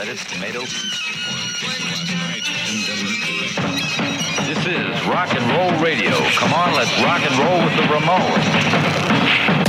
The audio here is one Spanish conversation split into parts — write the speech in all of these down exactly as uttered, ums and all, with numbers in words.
lettuce, tomato. This is rock and roll radio. Come on, let's rock and roll with the Ramones.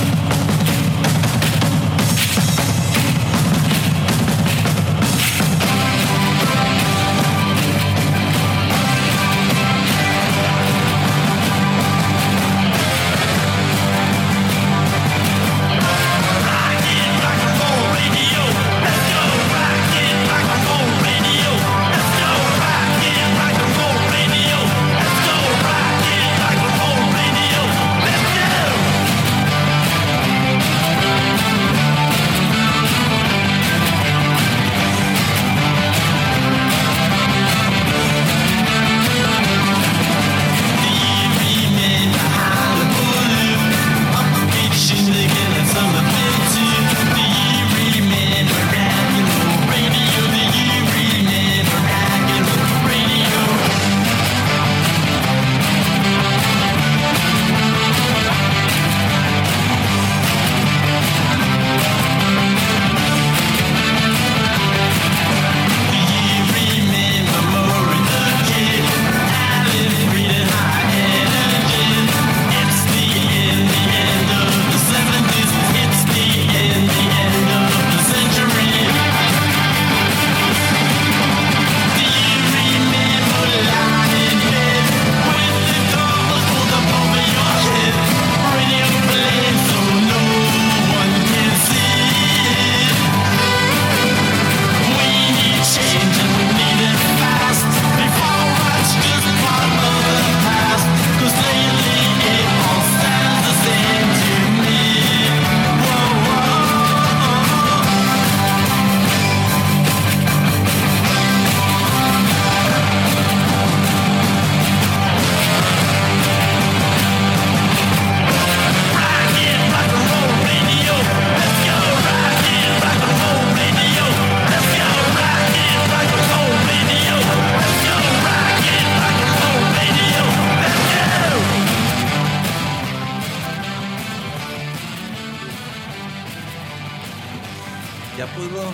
¿Ya puedo?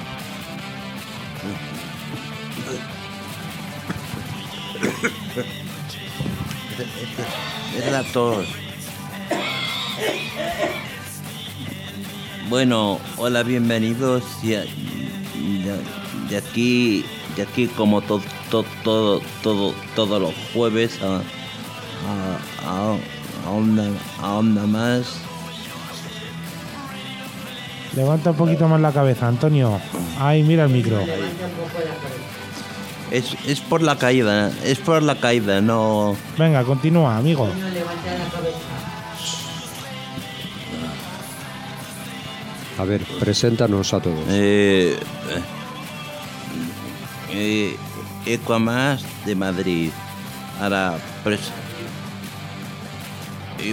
Es la tos. Bueno, hola, bienvenidos. De, de aquí, de aquí como todo, todo, todo, todo, todos los jueves a, a, a, a, onda, a onda más. Levanta un poquito más la cabeza, Antonio. Ay, mira el micro. Es, es por la caída, es por la caída, no... Venga, continúa, amigo. A ver, preséntanos a todos. Eh, eh, Ecuamas de Madrid. Ahora, pres- eh,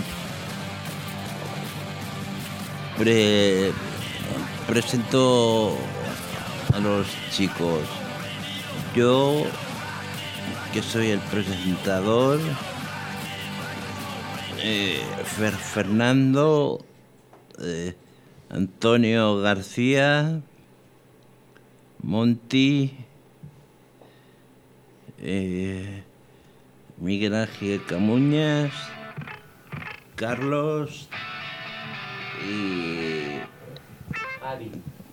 pre- presento a los chicos. Yo, que soy el presentador, eh, Fer- Fernando, eh, Antonio García, Monty, eh, Miguel Ángel Camuñas, Carlos y... Adi.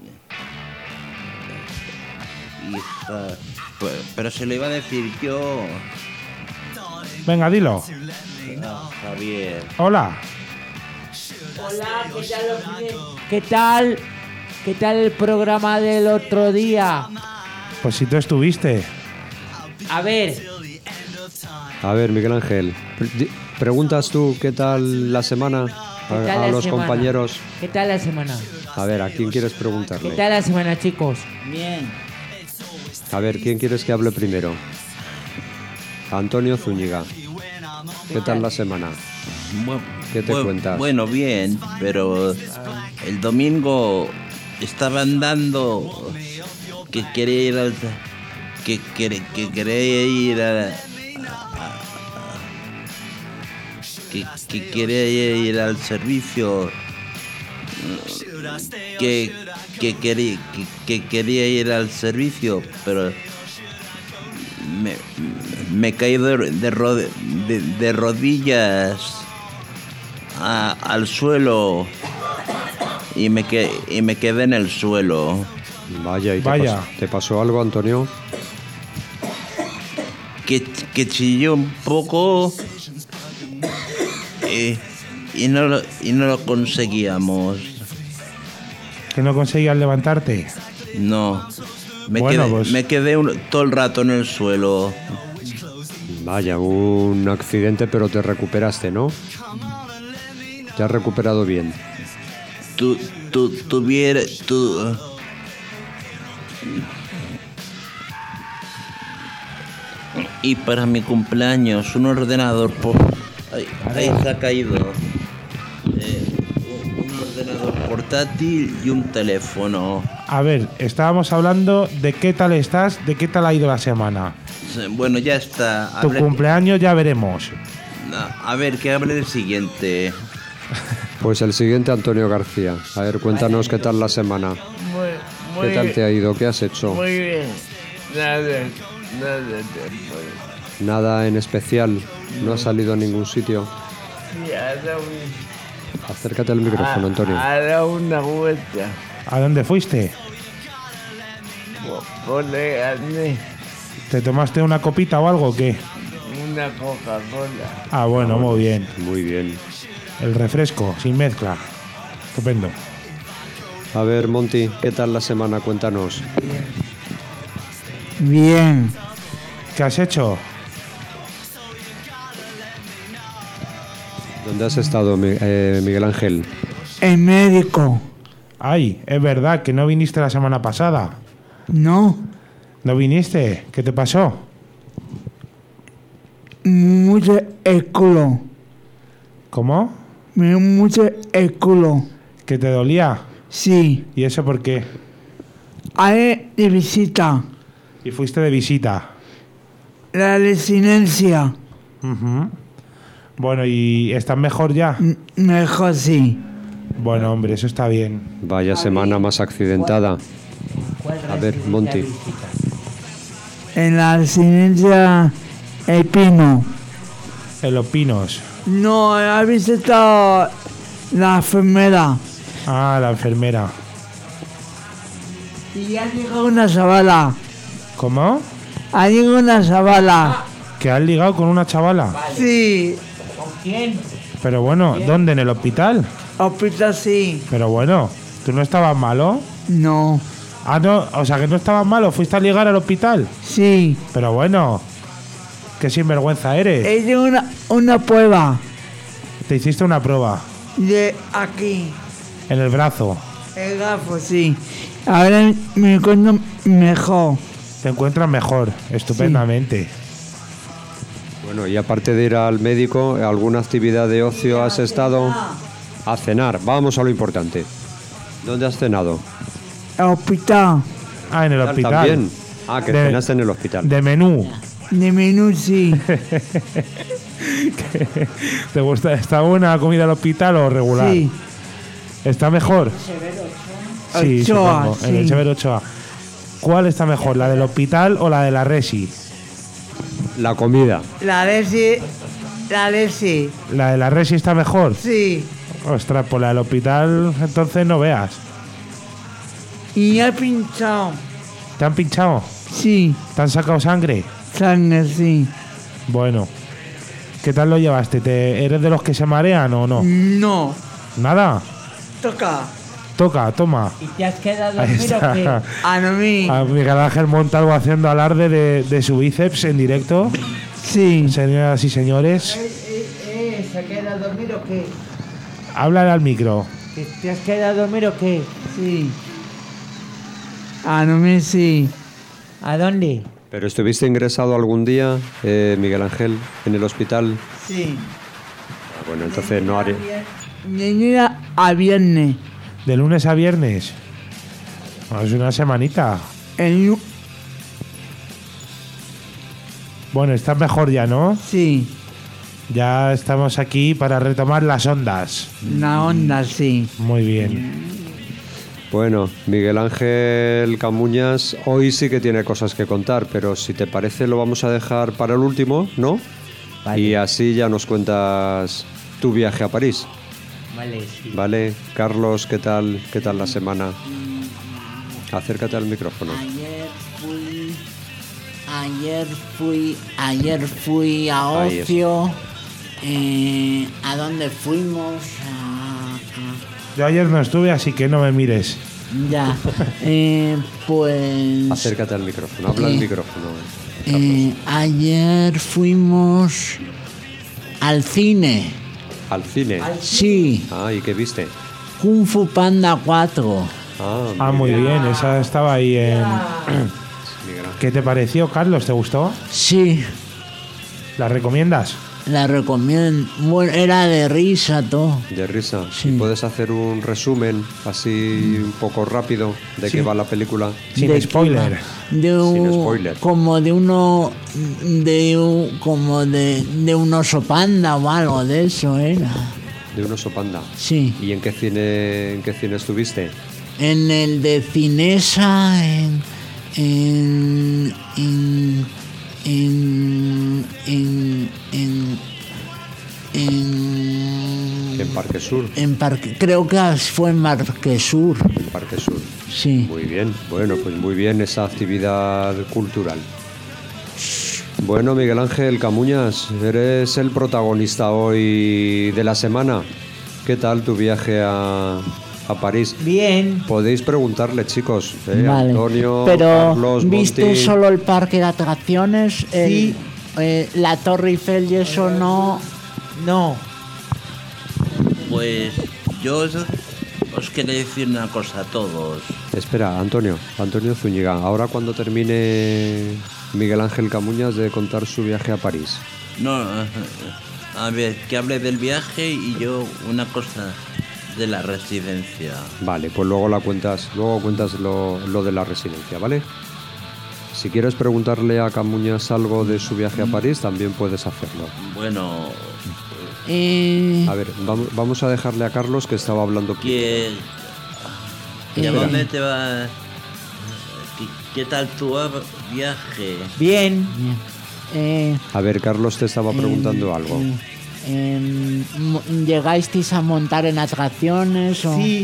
Hija, pero, pero se lo iba a decir yo. Venga, dilo. Ah, Javier. Hola. Hola, ¿qué tal los bien? ¿Qué tal? ¿Qué tal el programa del otro día? Pues si tú estuviste. A ver, A ver, Miguel Ángel, pre- preguntas tú qué tal la semana ¿qué a, tal a la los semana? compañeros. ¿Qué tal la semana? A ver, ¿a quién quieres ¿Qué preguntarle? tal la semana, chicos? Bien. A ver, ¿quién quieres que hable primero? Antonio Zúñiga. ¿Qué tal la semana? Bu- ¿Qué te bu- cuentas? Bueno, bien, pero el domingo estaban dando que quería ir al que, que, que quería ir a, a- a- que, que quería ir al servicio, que, que, quería, que, que quería ir al servicio, pero me, me caí de, de, rod, de, de rodillas a, al suelo y me, que, y me quedé en el suelo. Vaya, ¿y te, Vaya. pas- te pasó algo, Antonio? Que, que chillé un poco y, y, no lo, y no lo conseguíamos. ¿Que no conseguías levantarte? No, me Bueno, quedé, pues- me quedé un- todo el rato en el suelo. Vaya, un accidente, pero te recuperaste, ¿no? Te has recuperado bien. Tu, tu, tuviera, tu, y para mi cumpleaños un ordenador por, ahí, ahí se ha caído. Eh, un, un ordenador portátil y un teléfono. A ver, estábamos hablando de qué tal estás, de qué tal ha ido la semana. Bueno, ya está. Tu Hable- cumpleaños ya veremos. a ver, que hable del siguiente. Pues el siguiente, Antonio García. A ver, cuéntanos qué tal la semana. Muy, muy ¿Qué tal te ha ido? ¿Qué has hecho? Muy bien. Nada, nada de Nada en especial. No has salido a ningún sitio. Sí, ahora un- Acércate al micrófono, Antonio. ahora una vuelta. ¿A dónde fuiste? Por legarme ¿Te tomaste una copita o algo o qué? una Coca-Cola. Ah, bueno, muy bien. Muy bien. El refresco, sin mezcla. Estupendo. A ver, Monty, ¿qué tal la semana? Cuéntanos. Bien. ¿Qué has hecho? ¿Dónde has estado, Mi- eh, Miguel Ángel? El médico. Ay, es verdad que no viniste la semana pasada. No. ¿No viniste? ¿Qué te pasó? Mucho el culo. ¿Cómo? Me dio mucho el culo. ¿Que te dolía? Sí. ¿Y eso por qué? Haré de visita. Y fuiste de visita. La residencia. Ujú. Bueno, ¿y estás mejor ya? M- Mejor sí. Bueno, hombre, eso está bien. Vaya semana más accidentada. A ver, Monty. En la residencia El Pino. En los pinos. No, ha visitado la enfermera. Ah, la enfermera. Y ha llegado una chavala. ¿Cómo? Ha llegado una chavala. ¿Que has ligado con una chavala? Sí. Pero bueno, ¿dónde? ¿En el hospital? Hospital sí. Pero bueno, ¿tú no estabas malo? No. Ah, no, o sea que no estabas malo, fuiste a ligar al hospital. Sí. Pero bueno, qué sinvergüenza eres. He hecho una, una prueba Te hiciste una prueba de aquí. en el brazo. El gafo, sí. Ahora me encuentro mejor. Te encuentras mejor, estupendamente. Bueno, y aparte de ir al médico, ¿alguna actividad de ocio has estado? A cenar. Vamos a lo importante. ¿Dónde has cenado? El hospital. Ah, en el hospital. ¿También? Ah, que De- cenaste en el hospital. De menú. De menú, sí. ¿Te gusta? ¿Está buena la comida al hospital o regular? Sí. ¿Está mejor? Sí, Ochoa, supongo, en el sí. Severo Ochoa. ¿Cuál está mejor, la del hospital o la de la Resi? La comida. La Lesi. La Lesi. ¿La de la Resi está mejor? Sí. Ostras, pues la del hospital entonces no veas. Y ha pinchado. ¿Te han pinchado? Sí. ¿Te han sacado sangre? Sangre, sí. Bueno. ¿Qué tal lo llevaste? ¿Te, ¿Eres de los que se marean o no? No. ¿Nada? Toca. Toca, toma. ¿Y te has quedado Ahí está. A no mí. A Miguel Ángel Montalvo haciendo alarde de, de su bíceps en directo. Sí. Señoras y señores, Eh, eh, ¿se queda a dormir o qué? háblale al micro. ¿Te has quedado a dormir o qué? Sí. A no mí sí. ¿A dónde? ¿Pero estuviste ingresado algún día, eh, Miguel Ángel, en el hospital? Sí. Ah, bueno, entonces no haré... Venía a viernes. De lunes a viernes. Bueno, es una semanita. El lu- Bueno, estás mejor ya, ¿no? Sí. Ya estamos aquí para retomar las ondas. La onda, sí. Muy bien. Bueno, Miguel Ángel Camuñas hoy sí que tiene cosas que contar, pero si te parece lo vamos a dejar para el último, ¿no? Vale. Y así ya nos cuentas tu viaje a París. Vale, sí. Vale, Carlos, ¿qué tal? ¿Qué tal la semana? Acércate al micrófono. Ayer fui, ayer fui, ayer fui a Ahí es. ocio. Eh, ¿A dónde fuimos? A- a- Yo ayer no estuve, así que no me mires. ya, eh, pues. Acércate al micrófono, habla al Eh, micrófono. eh, ayer fuimos al cine. Al cine. Sí, Ah, ¿y qué viste? Kung Fu Panda cuatro. Ah, Ah, muy bien, esa estaba ahí en... Miguel Ángel. ¿Qué te pareció, Carlos? ¿Te gustó? Sí, ¿La recomiendas? la recomiendo. Bueno, era de risa todo. De risa. Sí. ¿Y puedes hacer un resumen así un poco rápido de Sí. qué va la película? Sin ¿De qué spoiler. va? De un, Sin spoiler. Como de uno, de un, como de, de un oso panda o algo de eso era. De un oso panda. Sí, ¿Y en qué cine, en qué cine estuviste? en el de Cinesa, en, en, en, en, en, en, en, En Parque Sur. en Parque, creo que fue en Parque Sur. En Parque Sur. Sí. Muy bien. Bueno, pues muy bien esa actividad cultural. Bueno, Miguel Ángel Camuñas, eres el protagonista hoy de la semana. ¿Qué tal tu viaje a, a París? Bien. Podéis preguntarle, chicos. ¿eh? Vale. Antonio, Pero Carlos, ¿viste Monti. solo el parque de atracciones? El- eh, la Torre Eiffel y eso no. No. Pues yo os, os quería decir una cosa a todos. Espera, Antonio, Antonio Zúñiga. Ahora cuando termine Miguel Ángel Camuñas de contar su viaje a París. No, a ver, que hable del viaje y yo una cosa de la residencia. Vale, pues luego la cuentas, luego cuentas lo, lo de la residencia, ¿vale? Si quieres preguntarle a Camuñas algo de su viaje a París, también puedes hacerlo. Bueno, Eh, A ver, vamos, vamos a dejarle a Carlos que estaba hablando. ¿qué, ¿y a Espera. dónde te va? ¿Qué, qué tal tu av- viaje? bien. Eh, A ver, Carlos te estaba preguntando eh, algo. eh, em, mo- ¿Llegasteis a montar en atracciones? O? Sí,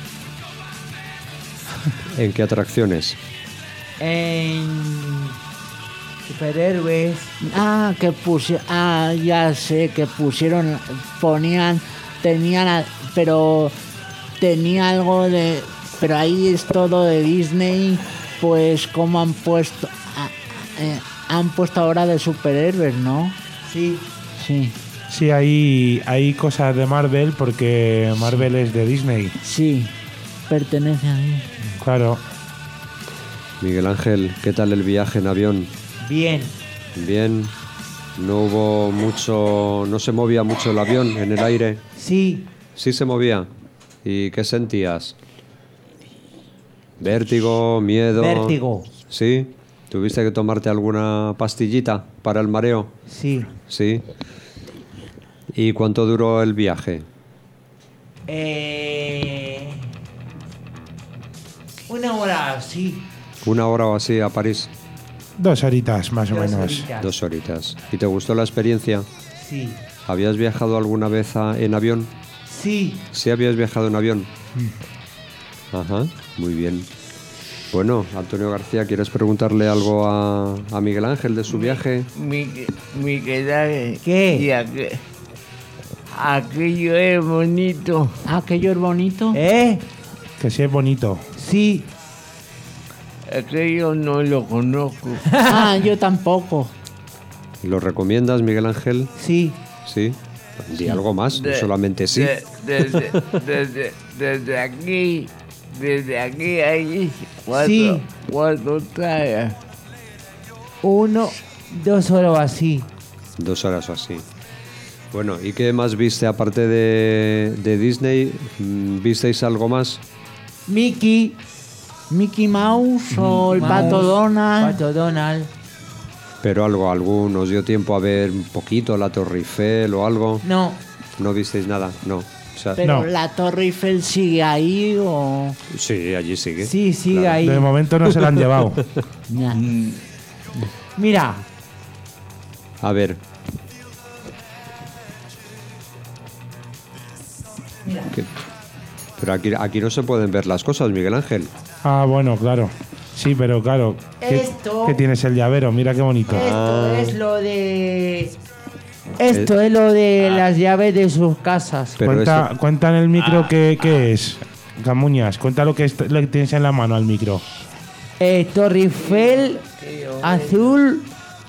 ¿En qué atracciones? en superhéroes. Ah, que pusieron. Ah, ya sé, que pusieron. Ponían. Tenían. a- Pero. Tenía algo de. Pero ahí es todo de Disney. Pues, como han puesto. ah, eh, han puesto ahora de superhéroes, ¿no? Sí, Sí, Sí, hay, hay cosas de Marvel porque Marvel es de Disney. sí. Pertenece a mí. Claro. Miguel Ángel, ¿qué tal el viaje en avión? bien. Bien. No hubo mucho, no se movía mucho el avión en el aire. Sí, Sí se movía. ¿Y qué sentías? Vértigo, miedo. vértigo. ¿Sí? ¿Tuviste que tomarte alguna pastillita para el mareo? Sí. Sí. ¿Y cuánto duró el viaje? Eh, una hora, sí. ¿Una hora o así a París? Dos horitas, más o Dos menos. horitas. Dos horitas. ¿Y te gustó la experiencia? Sí, ¿Habías viajado alguna vez a- en avión? sí. Sí habías viajado en avión. Ajá, muy bien. Bueno, Antonio García, ¿quieres preguntarle algo a, a Miguel Ángel de su viaje? Mi, mi quedar, ¿Qué? y aqu- aquello es bonito. Ah, aquello es bonito. ¿Eh? Que sí es bonito. Sí. Aquello no lo conozco. Ah, yo tampoco. ¿Lo recomiendas, Miguel Ángel? Sí. Sí. Di algo más, no De- solamente sí. de- desde, desde, desde aquí, desde aquí hay cuatro, Sí. cuatro tallas. Uno, dos horas así. Dos horas o así. Bueno, ¿y qué más viste aparte de, de Disney? Mm, ¿Visteis algo más? Mickey. Mickey Mouse o el Mouse, Pato Donald. Pato Donald. Pero algo, algo, ¿nos dio tiempo a ver un poquito la Torre Eiffel o algo? No, ¿No visteis nada? No. O sea, Pero No. la Torre Eiffel sigue ahí o... sí, allí sigue. Sí, sigue Claro. ahí. De momento no se la han llevado. Ya. Mira, A ver. ¿Qué? Pero aquí, aquí no se pueden ver las cosas, Miguel Ángel. Ah, bueno, claro. Sí, pero claro. ¿Qué, Esto- qué tienes el llavero? Mira qué bonito. esto es lo de... Esto es lo de las llaves de sus casas. Pero cuenta, esto- cuenta en el micro qué, qué es. Camuñas, cuenta lo que, es- lo que tienes en la mano al micro. Eh, Torre Eiffel, azul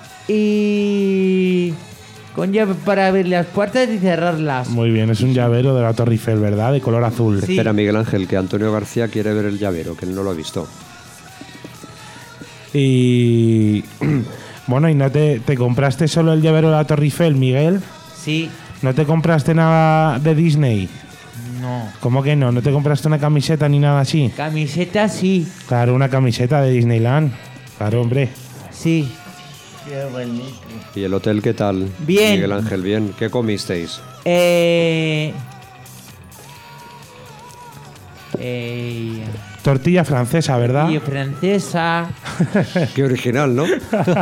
y... Con llave para abrir las puertas y cerrarlas. Muy bien, es un llavero de la Torre Eiffel, ¿verdad? De color azul. Sí. Espera, Miguel Ángel, que Antonio García quiere ver el llavero, que él no lo ha visto. Y bueno, ¿y no te, te compraste solo el llavero de la Torre Eiffel, Miguel? Sí. ¿No te compraste nada de Disney? No. ¿Cómo que no? ¿No te compraste una camiseta ni nada así? Camiseta sí. Claro, una camiseta de Disneyland. Claro, hombre. Sí. ¿Y el hotel qué tal? Bien. Miguel Ángel, bien. ¿Qué comisteis? Eh... Eh... Tortilla francesa, ¿verdad? Y francesa. Qué original, ¿no?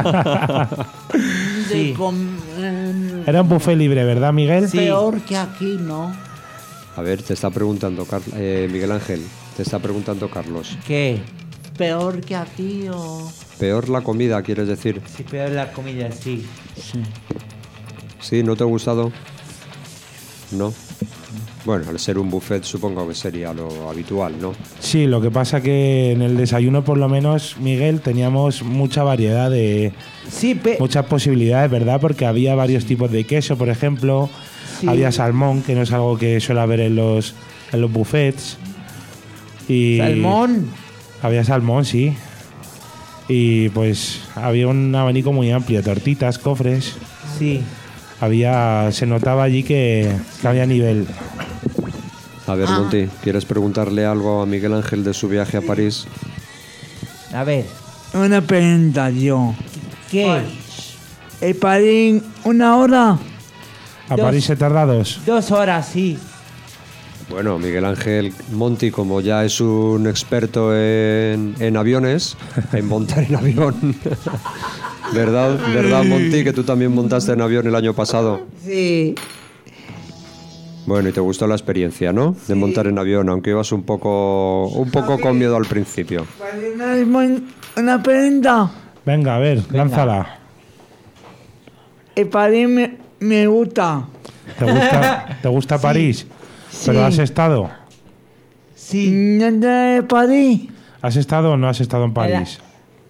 Sí. De com- eh, Era un buffet libre, ¿verdad, Miguel? Sí. Peor que aquí, ¿no? A ver, te está preguntando Car- eh, Miguel Ángel, te está preguntando Carlos. ¿Qué? Peor que aquí o... Peor la comida, quieres decir. Sí, peor la comida, sí. Sí. ¿Sí? ¿No te ha gustado? No. Bueno, al ser un buffet supongo que sería lo habitual, ¿no? Sí, lo que pasa que en el desayuno, por lo menos, Miguel, teníamos mucha variedad de... Sí, pe... Muchas posibilidades, ¿verdad? Porque había varios tipos de queso, por ejemplo. Sí. Había salmón, que no es algo que suele haber en los, en los buffets. Y Salmón. Había salmón, sí. Y pues había un abanico muy amplio, tortitas, cofres. Sí. Había, se notaba allí que, que había nivel. A ver, Ah. Monty, ¿quieres preguntarle algo a Miguel Ángel de su viaje a París? A ver. Una presentación. ¿Qué? El París, una hora. A Dos. París se tarda dos. Dos horas, sí. Bueno, Miguel Ángel Monty, como ya es un experto en, en aviones, en montar en avión. ¿Verdad, ¿Verdad, Monty, que tú también montaste en avión el año pasado? Sí. Bueno, y te gustó la experiencia, ¿no? De montar en avión, aunque ibas un poco, un poco con miedo al principio. Una, una pregunta. Venga, a ver, lánzala. El París me, me gusta. ¿Te gusta, ¿te gusta París? ¿Pero Sí. has estado? Sí. ¿No te París? ¿Has estado o no has estado en París?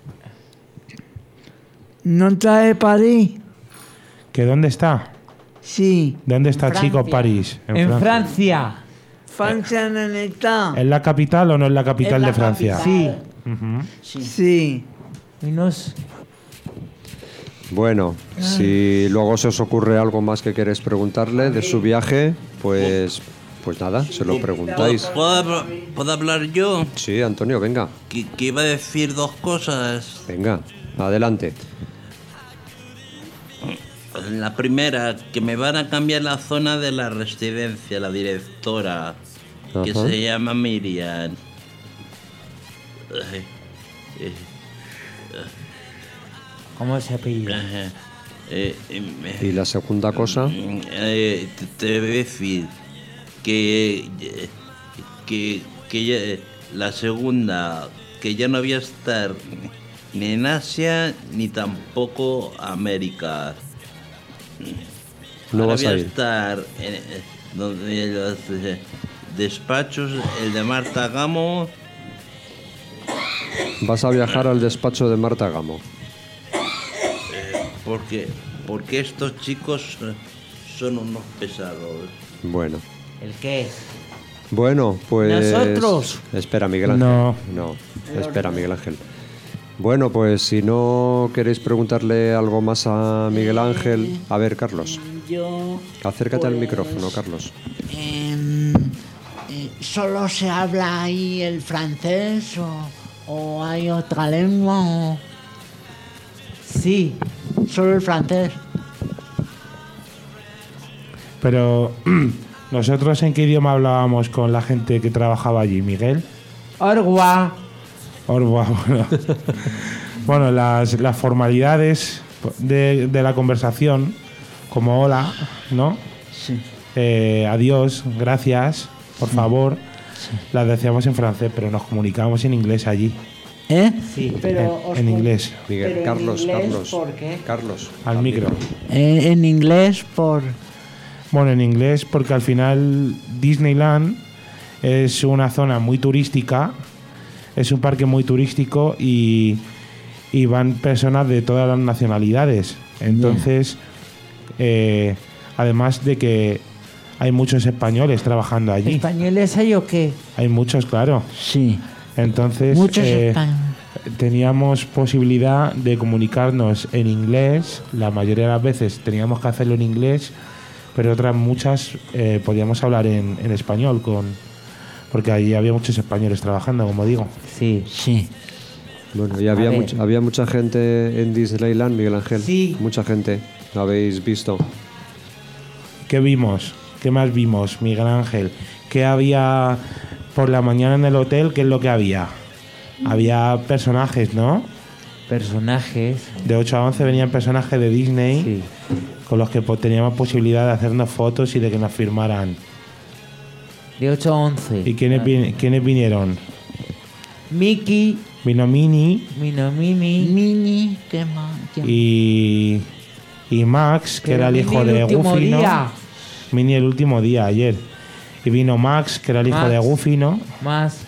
¿No trae París? ¿Que dónde está? Sí. ¿Dónde está, En chico, Francia. París? En Francia. Francia no está. ¿Es la capital o no es la capital Es la de Francia? capital. Sí. Ujú. Sí. Sí. Y nos... Bueno, si luego se os ocurre algo más que queréis preguntarle de su viaje, pues, pues nada, se lo preguntáis. ¿Puedo, habl- puedo hablar yo? Sí, Antonio, venga, Que, que iba a decir dos cosas. venga, adelante. La primera, que me van a cambiar la zona de la residencia, la directora, que Ajá. se llama Miriam. Ay, eh, ¿Cómo se apellida? eh, eh, eh, Y la segunda cosa, Mm, eh, te, te voy a decir que, eh, que, que ya- la segunda, que ya no voy a estar ni en Asia ni tampoco América. no Ahora vas voy a a ir. estar en, eh, donde los eh, despachos, el de Marta Gamo, Vas a viajar al despacho de Marta Gamo. porque, porque estos chicos eh, son unos pesados. Bueno, ¿El qué? bueno, pues... Nosotros. Espera, Miguel Ángel. No. No, espera, Miguel Ángel. Bueno, pues si no queréis preguntarle algo más a Miguel Ángel... A ver, Carlos, Yo... acércate al pues, micrófono, Carlos. em, eh, ¿Solo se habla ahí el francés o, o hay otra lengua? O... Sí. Solo el francés. Pero ¿Nosotros en qué idioma hablábamos con la gente que trabajaba allí, Miguel? Orgua. Orgua, bueno. Bueno, las, las formalidades de, de la conversación, como hola, ¿no? Sí. Eh, adiós, gracias, por Sí. favor, Sí. las decíamos en francés, pero nos comunicábamos en inglés allí, ¿Eh? Sí. Pero en, os en con- inglés, Miguel, Pero en Carlos, inglés, Carlos. ¿por qué? Carlos. al micro. Eh, en inglés por... Bueno, en inglés porque al final Disneyland es una zona muy turística, es un parque muy turístico y, y van personas de todas las nacionalidades. Entonces, eh, además de que hay muchos españoles trabajando allí, ¿Españoles hay o qué? hay muchos, claro. Sí. Entonces, Muchos eh, españoles. teníamos posibilidad de comunicarnos en inglés. La mayoría de las veces teníamos que hacerlo en inglés, pero otras muchas eh, podíamos hablar en, en español, con porque allí había muchos españoles trabajando, como digo. Sí. Sí. Bueno, y había, A ver. mucha, había mucha gente en Disneyland, Miguel Ángel. Sí. Mucha gente. ¿Lo habéis visto? ¿Qué vimos? ¿Qué más vimos, Miguel Ángel? ¿Qué había por la mañana en el hotel? ¿Qué es lo que había? Había personajes, ¿no? Personajes. De ocho a once venían personajes de Disney Sí. con los que pues, teníamos posibilidad de hacernos fotos y de que nos firmaran. De ocho a once. ¿Y quiénes, vi- quiénes vinieron? Mickey, Vino Minnie Minomini. Mini, ¿qué más? ¿Quién? y, y Max, que Pero era el Minnie hijo el de último Goofy, ¿no? día. Minnie el último día, ayer. Y vino Max, que era el hijo Max. de Goofy, ¿no? Más.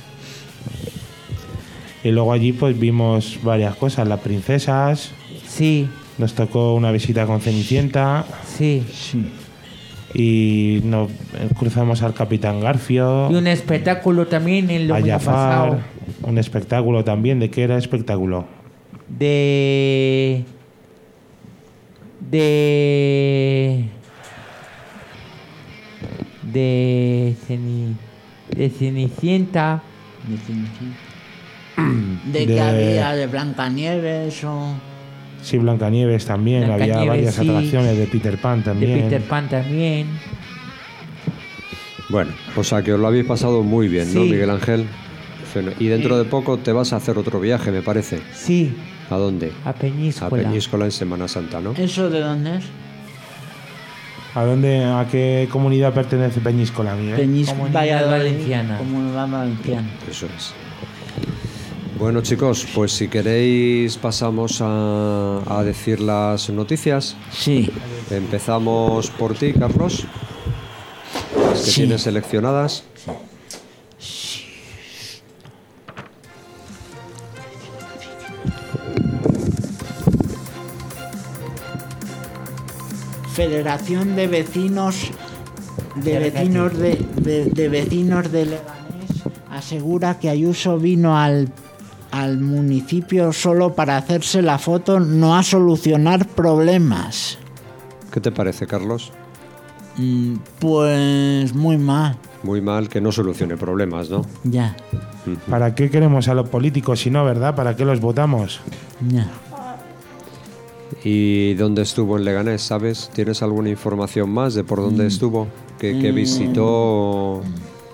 Y luego allí pues vimos varias cosas, las princesas, Sí. nos tocó una visita con Cenicienta Sí. y nos eh, cruzamos al Capitán Garfio, Y un espectáculo también en lo a que ha pasado. Jafar, un espectáculo también. ¿De qué era espectáculo? De. De. De. Ceni- de Cenicienta. De Cenicienta. De que De- había de Blancanieves o... Sí, Blancanieves también, había Blancanieves, varias sí. atracciones de Peter Pan De también. Peter Pan también. Bueno, o sea que os lo habéis pasado muy bien, ¿no, Sí. Miguel Ángel? Feno- Y dentro de poco te vas a hacer otro viaje, me parece. Sí. ¿A dónde? A A Peñíscola. Peñíscola en Semana Santa, ¿no? ¿Eso de dónde es? ¿A dónde, a qué comunidad pertenece Peñíscola, Miguel? Peñíscola. Comunidad Valladolid, Valenciana. Comunidad Valenciana. Eso es. Bueno, chicos, pues si queréis pasamos a, a decir las noticias. Sí. Empezamos por ti, Carlos. Las que Sí. tienes seleccionadas. Federación de Vecinos de Vecinos de, de- de Vecinos de Leganés asegura que Ayuso vino al, al municipio solo para hacerse la foto, no a solucionar problemas. ¿Qué te parece, Carlos? Mm, Pues muy mal, Muy mal que no solucione problemas, ¿no? ya, ¿Para qué queremos a los políticos si no, verdad? ¿Para qué los votamos? ya. ¿Y dónde estuvo en Leganés, sabes? ¿Tienes alguna información más de por dónde estuvo? ¿Que, que visitó?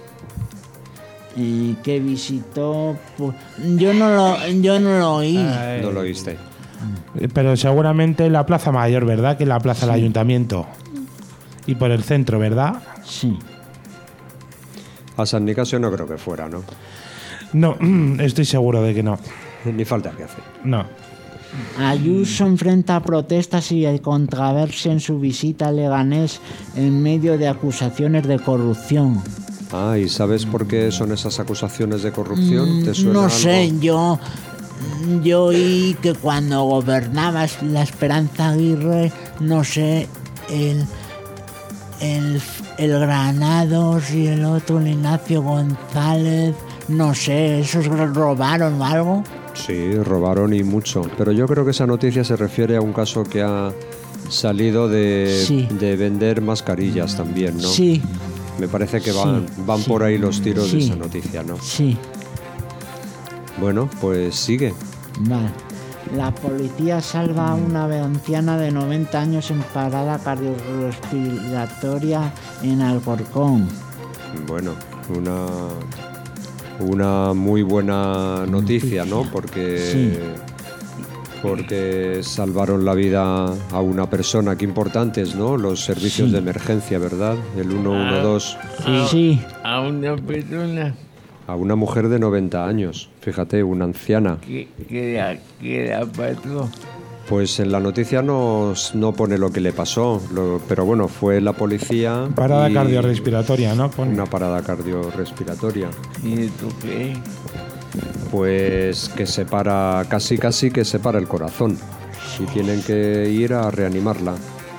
Y que visitó, pues, yo no lo, yo no lo oí. No lo oíste. Eh, Pero seguramente en la Plaza Mayor, ¿verdad? Que en la Plaza del Ayuntamiento. Y por el centro, ¿verdad? Sí. A San Nicasio no creo que fuera, ¿no? No, estoy seguro de que no. Ni falta que hace. No. Ayuso enfrenta protestas y controversia en su visita a Leganés en medio de acusaciones de corrupción. Ah, ¿y sabes por qué son esas acusaciones de corrupción? ¿Te suena No algo? sé, yo, yo oí que cuando gobernaba la Esperanza Aguirre, no sé, el, el, el Granados y el otro, el Ignacio González, no sé, ¿esos robaron o algo? Sí, robaron y mucho. Pero yo creo que esa noticia se refiere a un caso que ha salido de, Sí. de vender mascarillas también, ¿no? Sí, Me parece que van, Sí, van sí. por ahí los tiros de Sí. esa noticia, ¿no? sí, Bueno, pues sigue. vale. La policía salva a una anciana de noventa años en parada cardiorrespiratoria en Alcorcón. Bueno, una, una muy buena noticia, ¿no? Porque, Sí. porque salvaron la vida a una persona. Qué importantes, ¿no? Los servicios Sí. de emergencia, ¿verdad? El uno uno dos. A- Sí. A una persona A una mujer de noventa años. Fíjate, una anciana. que, que, la, que la pasó. Pues en la noticia no, no pone lo que le pasó, lo- pero bueno, fue la policía. Parada y cardiorrespiratoria, ¿no? Pone. Una parada cardiorrespiratoria. ¿Y tú qué? Pues que se para, casi casi que se para el corazón. Y tienen que ir a reanimarla.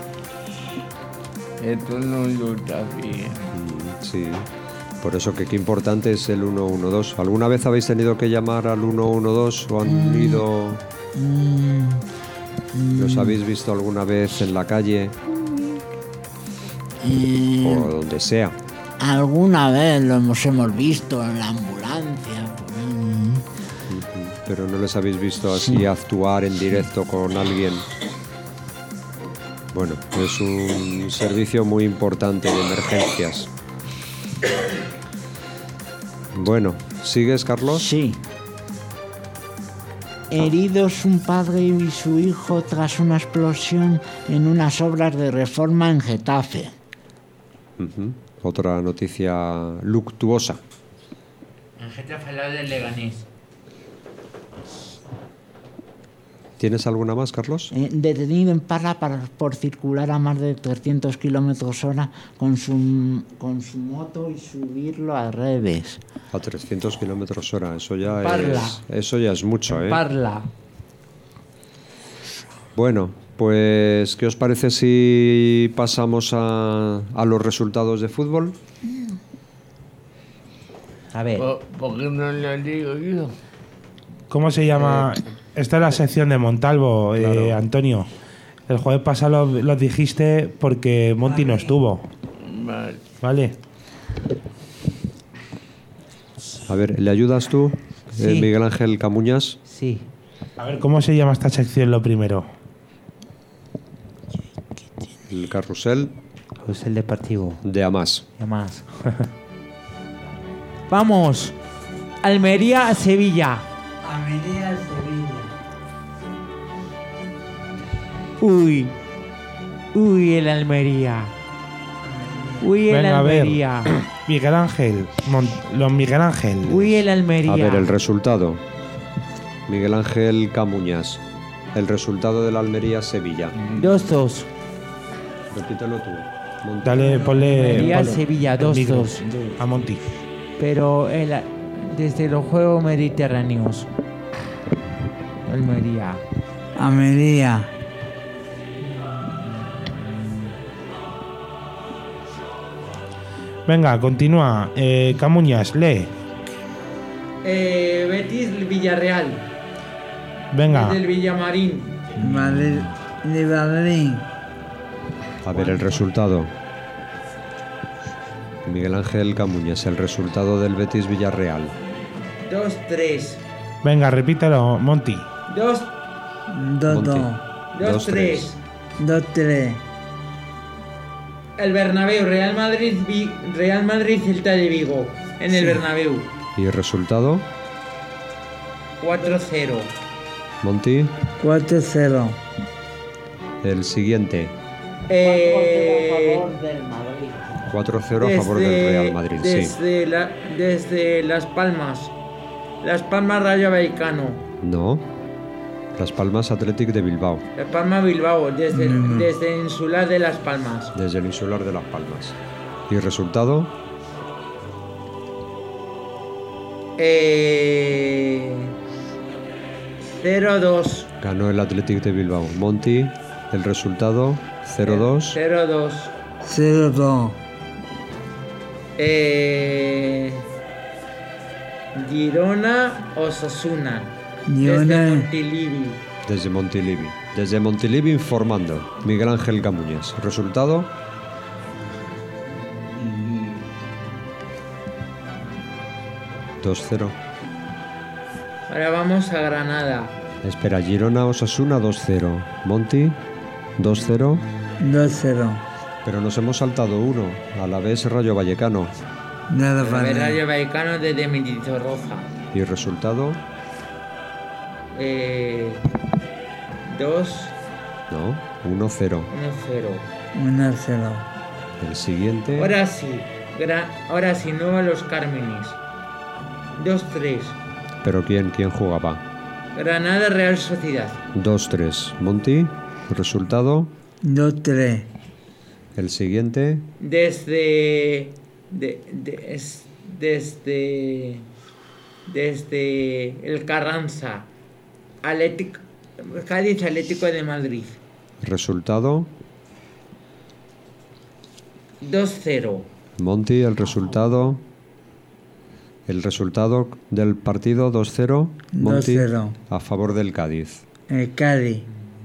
Esto no lo sabía. Mm, Sí. Por eso que qué importante es el uno uno dos. ¿Alguna vez habéis tenido que llamar al uno uno dos o han ido... ¿Los habéis visto alguna vez en la calle Eh, o donde sea? alguna vez lo hemos, hemos visto en la ambulancia. Mm. Ujú. Pero no les habéis visto así actuar en directo con alguien. Bueno, es un servicio muy importante de emergencias. Bueno, ¿sigues, Carlos? Sí. Heridos un padre y su hijo tras una explosión en unas obras de reforma en Getafe. Ujú. Otra noticia luctuosa. En Getafe, al lado del Leganés. ¿Tienes alguna más, Carlos? Eh, detenido en Parla para- por circular a más de trescientos kilómetros hora con su, con su moto y subirlo al revés. A trescientos kilómetros hora, eso ya Parla. es, eso ya es mucho, ¿eh? Parla. Bueno, pues ¿qué os parece si pasamos a, a los resultados de fútbol? A ver. ¿Por, por qué no lo digo yo? ¿Cómo se llama? Esta es la sección de Montalvo, eh, Claro. Antonio. El jueves pasado lo, lo dijiste porque Monty no estuvo, Vale. ¿vale? A ver, ¿le ayudas tú, eh, Sí. Miguel Ángel Camuñas? Sí. A ver, ¿cómo se llama esta sección lo primero? El carrusel Pues el deportivo. de Amás. ¿Qué más? Vamos. Almería, Sevilla. Almería, Sevilla. Uy. Uy, el Almería. Uy, el Venga, a ver. Almería. Miguel Ángel, Mon- los Miguel Ángel. Uy, el Almería. A ver, el resultado. Miguel Ángel Camuñas. El resultado de la Almería-Sevilla. dos dos. Repítelo tú. Monti. Dale, ponle, Almería, ponle Sevilla, el dos micro dos. a Monty. Pero el, desde los Juegos Mediterráneos. Almería. Almería. Venga, continúa. Eh, Camuñas, lee. Eh, Betis, Villarreal. Venga, Del Villamarín. Madrid, de Berlín. A ver, el resultado. Miguel Ángel Camuñas, el resultado del Betis Villarreal. dos tres. venga, repítelo, Monty. dos Dos, Monti. dos. Dos, tres. Dos, tres. El Bernabéu, Real Madrid, Vi- Real Madrid, Celta de Vigo. En el Bernabéu. ¿Y el resultado? cuatro cero. Monty, Cuatro, cero. el siguiente. A Eh, favor del Madrid. cuatro cero a favor del Real Madrid, sí. desde, la- desde Las Palmas. Las Palmas, Rayo Vallecano. No. Las Palmas Athletic de Bilbao, Las Palmas, Bilbao. Desde, desde Insular de Las Palmas. desde el insular de Las Palmas. ¿Y el resultado? Eh, cero dos. Ganó el Athletic de Bilbao. Monty, el resultado cero dos. cero dos. Cero, dos. Eh, Girona, Osasuna. Girona. Desde Montilivi. Desde Montilivi. Desde Montilivi informando. Miguel Ángel Camuñas. Resultado dos cero. Ahora vamos a Granada. Espera, Girona Osasuna dos cero. Monty, dos cero. dos cero. Pero nos hemos saltado uno. A la vez Rayo Vallecano. Nada A ver, para Radio Vallecano desde Mendizorroza. ¿Y resultado? Eh, dos, No, uno cero. uno, cero. uno cero. El siguiente. Ahora sí, gra- ahora sí, Nueva Los Cármenes. dos tres. ¿Pero quién? ¿Quién jugaba? Granada Real Sociedad. dos tres. Monty, resultado. dos tres. El siguiente. Desde. de- de- es- desde. Desde el Carranza. Atlético. Cádiz Atlético de Madrid. Resultado. dos cero. Monty, el resultado. El resultado del partido dos cero. Monty, dos cero. a favor del Cádiz. El Cádiz.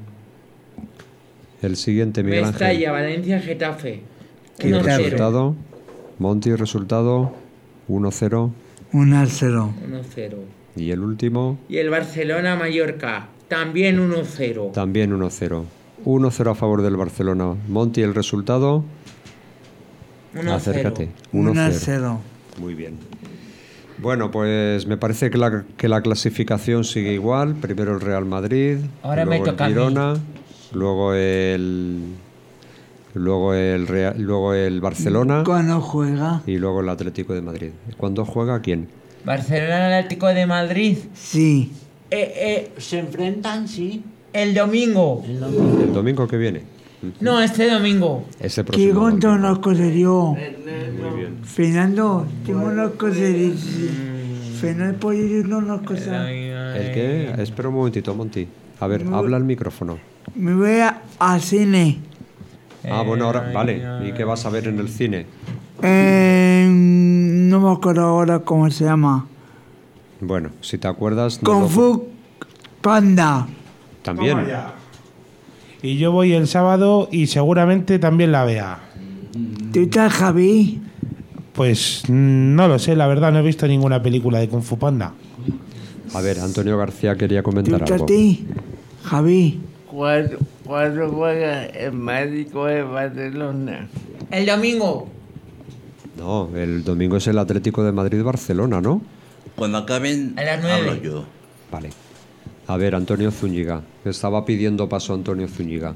El siguiente, Miguel Ángel. Mestalla, Valencia, Getafe. Y uno el cero. resultado. Monty, resultado uno cero. uno cero. uno cero. Y el último, Y el Barcelona, Mallorca. También uno cero. también uno cero. uno cero a favor del Barcelona. Monty, el resultado. uno Acércate. cero. uno uno cero. cero. Muy bien. Bueno, pues me parece que la, que la clasificación sigue igual. Primero el Real Madrid, Ahora me luego toca a el mí. Girona, luego el luego el Real, luego el Barcelona Cuando juega, y luego el Atlético de Madrid. ¿Cuándo juega quién? Barcelona, Atlético de Madrid. sí. Eh, eh, Se enfrentan, sí. el domingo. El domingo. El domingo que viene. No, este domingo. Ese ¿Qué próximo contra domingo. unos coseríos? Muy bien. Fernando, tengo unos coseríos. Fernando, ¿puedes decirnos unas cosas? ¿El qué? Espera un momentito, Monty. A ver, No. habla al micrófono. Me voy a- al cine. Ah, bueno, ahora, vale. ¿Y qué vas a ver en el cine? Eh, no me acuerdo ahora cómo se llama. Bueno, si te acuerdas... nos Kung lo- Fu Panda. También. Toma ya. Y yo voy el sábado y seguramente también la vea. ¿Tú estás, Javi? Pues mm, no lo sé, la verdad, no he visto ninguna película de Kung Fu Panda. A ver, Antonio García quería ¿Tú comentar estás algo. a ti? Javi. Cuando, cuando juega el médico de Barcelona. El domingo. No, el domingo es el Atlético de Madrid-Barcelona, ¿no? Cuando acaben, A las nueve. hablo yo. Vale. A ver, Antonio Zúñiga. Estaba pidiendo paso Antonio Zúñiga.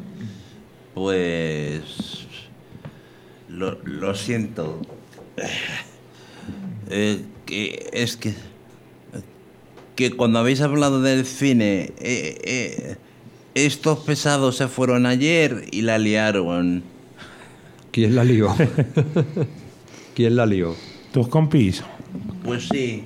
Pues lo, lo siento. Eh, que es que que cuando habéis hablado del cine, eh, eh, estos pesados se fueron ayer y la liaron. ¿Quién la lió? ¿Quién la lió? ¿Tus compis? Pues sí.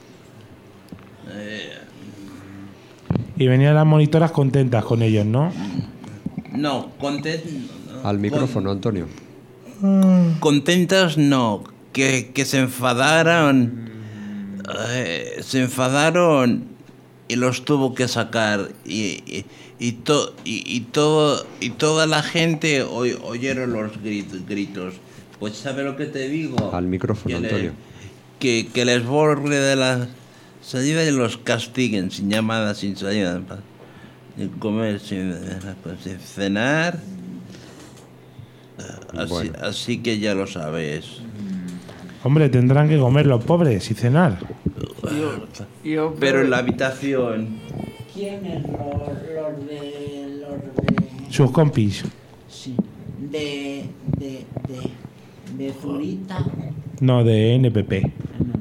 Y venían las monitoras contentas con ellos, ¿no? No, contentas. Al micrófono, Antonio. Contentas no, que, que se enfadaron. Eh, se enfadaron y los tuvo que sacar. Y, y, y, to- y, y todo, y toda la gente oy- oyeron los gritos, gritos. Pues ¿sabe lo que te digo? Al micrófono, Que le- Antonio. que, que les borre de la salida y los castiguen sin llamada, sin salida. pa- Sin comer, sin, pues, sin cenar. Así, Bueno. así que ya lo sabes. Hombre, tendrán que comer los pobres y cenar. Yo Pero en la habitación. ¿Quiénes? Los, los de. Los de. Sus compis. Sí. De. De. De. De Zurita. No, de N P P.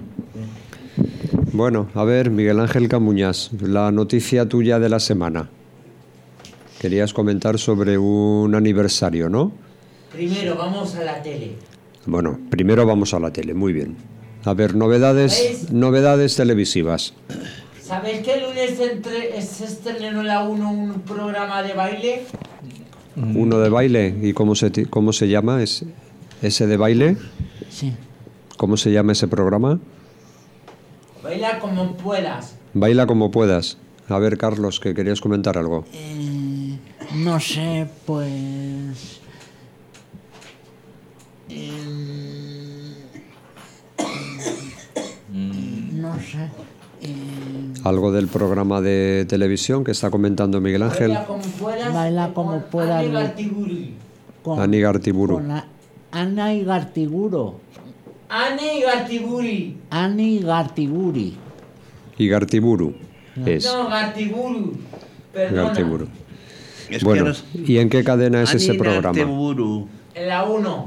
Bueno, a ver, Miguel Ángel Camuñas, la noticia tuya de la semana. Querías comentar sobre un aniversario, ¿no? Primero vamos a la tele. Bueno, primero vamos a la tele, muy bien. A ver, novedades, ¿Veis? novedades televisivas. ¿Sabéis que el lunes entre- se estrenó en la uno un programa de baile? Uno de baile, ¿y cómo se, ti- cómo se llama es, ese de baile? Sí. ¿Cómo se llama ese programa? Baila como puedas. Baila como puedas. A ver, Carlos, que querías comentar algo. Eh, no sé, pues. eh, no sé. eh, Algo del programa de televisión que está comentando Miguel Ángel. Baila como puedas. Baila como puedas. Ani Gartiburu. Con, Ani Gartiburu. con a- Ana y Gartiburu. Ani Gartiburi. Ani Gartiburi. Y Gartiburu es. No, Gartiburu. Perdona. Gartiburu. Es que Bueno, los- ¿y en qué cadena es ese Ani programa? Gartiburu. En la uno.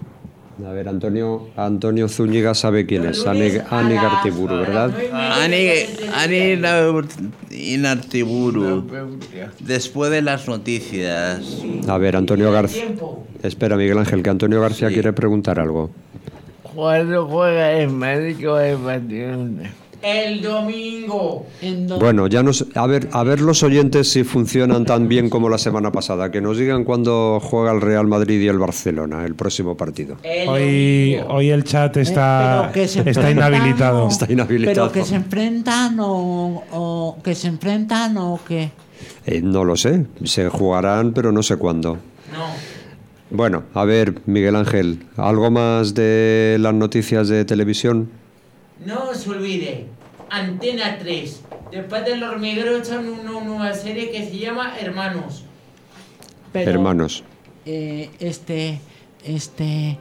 A ver, Antonio, Antonio Zúñiga sabe quién es. Ani, Ani Gartiburu, ¿verdad? Ani, Ani Nar- Inartiburu. Después de las noticias. A ver, Antonio García. Tiempo. Espera, Miguel Ángel, que Antonio García Sí. quiere preguntar algo. ¿Cuándo juega el médico de Barcelona? El domingo. En do- Bueno, ya nos. A ver, a ver los oyentes si funcionan tan bien como la semana pasada. Que nos digan cuándo juega el Real Madrid y el Barcelona, el próximo partido. El Hoy, domingo. hoy el chat Eh, está, pero que se está enfrentan inhabilitado. o- Está inhabilitado. Pero que se enfrentan o, o que se enfrentan o que. Eh, no lo sé. Se jugarán, pero no sé cuándo. No. Bueno, a ver, Miguel Ángel, ¿algo más de las noticias de televisión? No os olvide. Antena tres. Después del hormiguero echan una nueva serie que se llama Hermanos. Pero, Hermanos. eh, este, este,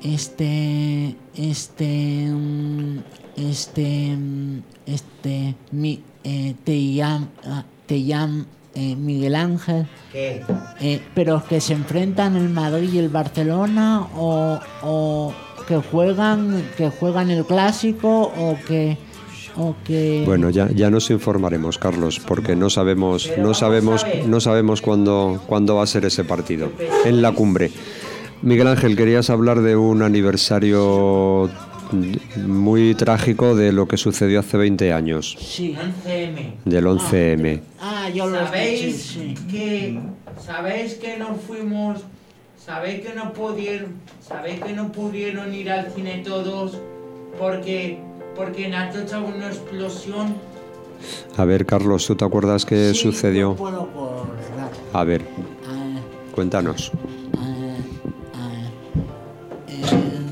este, este, mm, este, mm, este, mi, eh, te llamo, te llamo eh, Miguel Ángel, ¿Qué? eh, pero que se enfrentan el Madrid y el Barcelona o, o que juegan, que juegan el clásico o que, o que. Bueno, ya, ya nos informaremos, Carlos, porque no sabemos, no sabemos, no sabemos cuándo, cuándo va a ser ese partido en la cumbre. Miguel Ángel, querías hablar de un aniversario muy trágico de lo que sucedió hace veinte años, Sí. once eme. del once eme. Ah, yo lo escuché, ¿Sabéis sí. que sabéis que no fuimos, sabéis que no pudieron, sabéis que no pudieron ir al cine todos porque porque en Atocha hubo una explosión? A ver, Carlos, ¿tú te acuerdas qué Sí, sucedió? yo puedo acordar. A ver, Ah, cuéntanos. ah, ah, em,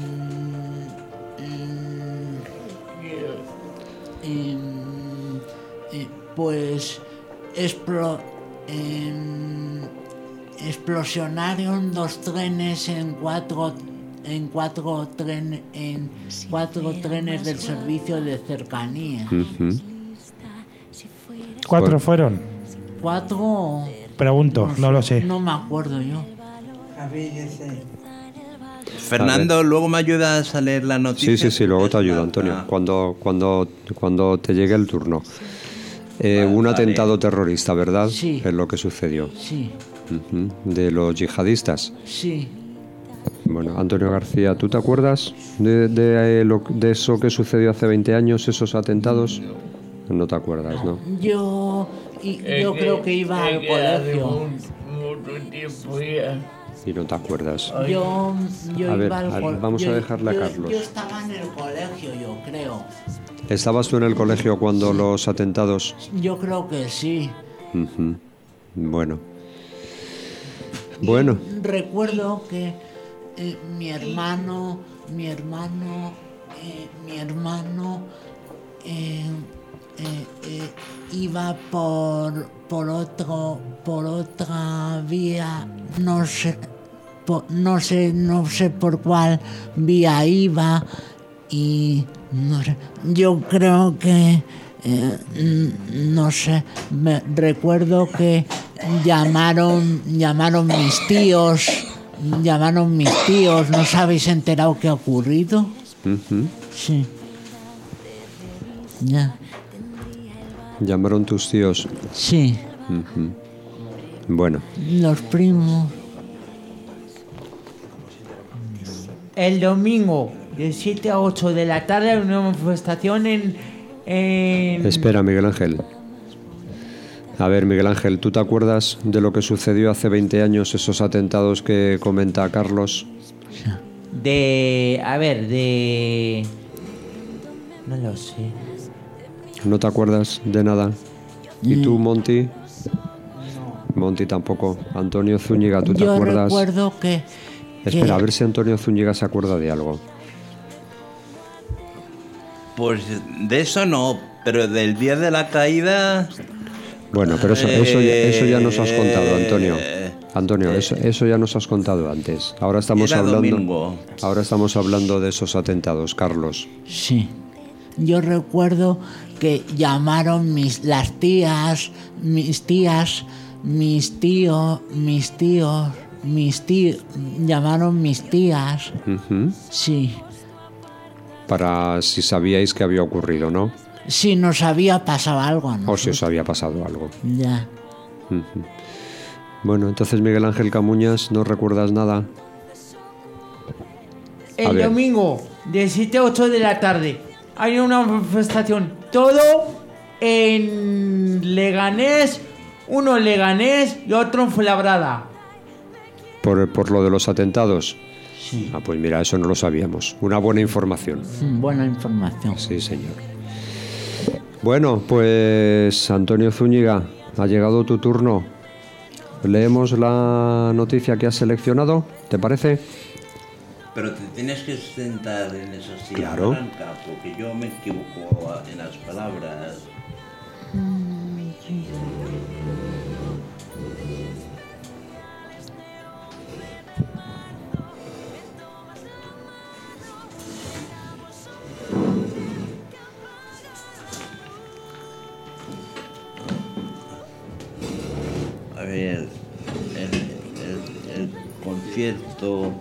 em, em, eh, pues explo, em, explosionaron dos trenes en cuatro en cuatro tren, en cuatro trenes del servicio de cercanía. Ujú. ¿Cuatro fueron? Cuatro. Pregunto, no lo sé. No me acuerdo yo. A ver, ya sé. Fernando, luego me ayudas a leer la noticia. Sí, sí, sí, luego te ayudo, Antonio, Ah, cuando, cuando, cuando te llegue el turno. Eh, un Vale. atentado terrorista, ¿verdad? Sí. Es lo que sucedió. Sí, Ujú. De los yihadistas. sí. Bueno, Antonio García, ¿tú te acuerdas de, de, eh, lo- de eso que sucedió hace veinte años, esos atentados? No te acuerdas, ¿no? Yo, y- Es yo creo que iba es al que hace colegio. mu- mucho tiempo ya. Y no te acuerdas. Yo, yo A ver, iba al a ver, colegio. vamos a dejarle a Carlos. Yo estaba en el colegio, yo creo. ¿Estabas tú en el colegio cuando los atentados? Yo creo que sí. Ujú. Bueno. Bueno, Recuerdo que eh, mi hermano, mi hermano, eh, mi hermano eh, eh, eh, iba por por otro, por otra vía, no sé, po- no sé, no sé por cuál vía iba y no sé. Yo creo que eh, mm, no sé, me recuerdo que llamaron llamaron mis tíos, llamaron mis tíos, ¿no os habéis enterado qué ha ocurrido? ujú. Sí. Ya. Llamaron tus tíos. Sí. Ujú. Bueno, Los primos. El domingo, de siete a ocho de la tarde, hay una manifestación en. en espera, Miguel Ángel. A ver, Miguel Ángel, ¿tú te acuerdas de lo que sucedió hace veinte años, esos atentados que comenta Carlos? de. A ver, de. No lo sé. ¿No te acuerdas de nada? ¿Y tú, Monty? Monty tampoco. Antonio Zúñiga, ¿tú te Yo acuerdas? recuerdo que. Espera, que- a ver si Antonio Zúñiga se acuerda de algo. Pues de eso no, pero del día de la caída... Bueno, pero eso, eso, ya, eso ya nos has contado, Antonio. Antonio, eso, eso ya nos has contado antes. Ahora estamos Era hablando. domingo. Ahora estamos hablando de esos atentados, Carlos. Sí. Yo recuerdo que llamaron mis las tías, mis tías, mis tíos, mis tíos, mis tíos, llamaron mis tías. Ujú. Sí. Para si sabíais que había ocurrido, ¿no? Si nos había pasado algo, ¿no? O si os había pasado algo. Ya. Ujú. Bueno, entonces Miguel Ángel Camuñas, ¿no recuerdas nada? A El ver. domingo, de siete a ocho de la tarde, hay una manifestación. Todo en Leganés, uno en Leganés y otro en Fuenlabrada. Por, por lo de los atentados. Sí. Ah, pues mira, eso no lo sabíamos. Una buena información. Mm, Buena información. Sí, señor. Bueno, pues Antonio Zúñiga, ha llegado tu turno. Leemos la noticia que has seleccionado, ¿te parece? Pero te tienes que sentar en esa silla Claro. blanca, porque yo me equivoco en las palabras. A ver, el, el- el concierto